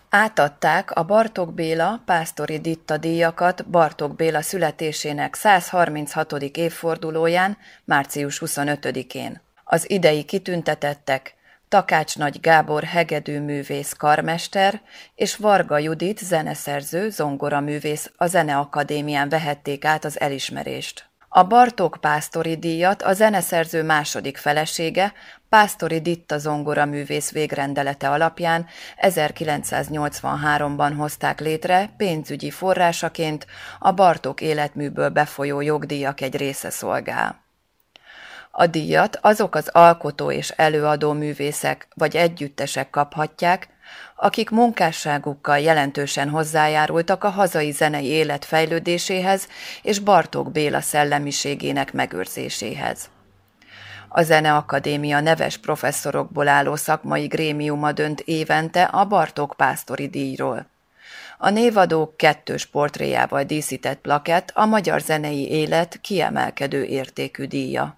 Átadták a Bartók Béla Pásztori Ditta díjakat Bartók Béla születésének 136. évfordulóján, március 25-én. Az idei kitüntetettek Takács Nagy Gábor hegedűművész karmester és Varga Judit zeneszerző zongoraművész a Zeneakadémián vehették át az elismerést. A Bartók Pásztori díjat a zeneszerző második felesége, Pásztori Ditta zongoraművész végrendelete alapján 1983-ban hozták létre pénzügyi forrásaként, a Bartók életműből befolyó jogdíjak egy része szolgál. A díjat azok az alkotó és előadó művészek vagy együttesek kaphatják, akik munkásságukkal jelentősen hozzájárultak a hazai zenei élet fejlődéséhez és Bartók Béla szellemiségének megőrzéséhez. A Zeneakadémia neves professzorokból álló szakmai grémiuma dönt évente a Bartók Pásztori díjról. A névadó kettős portréjával díszített plakett a magyar zenei élet kiemelkedő értékű díja.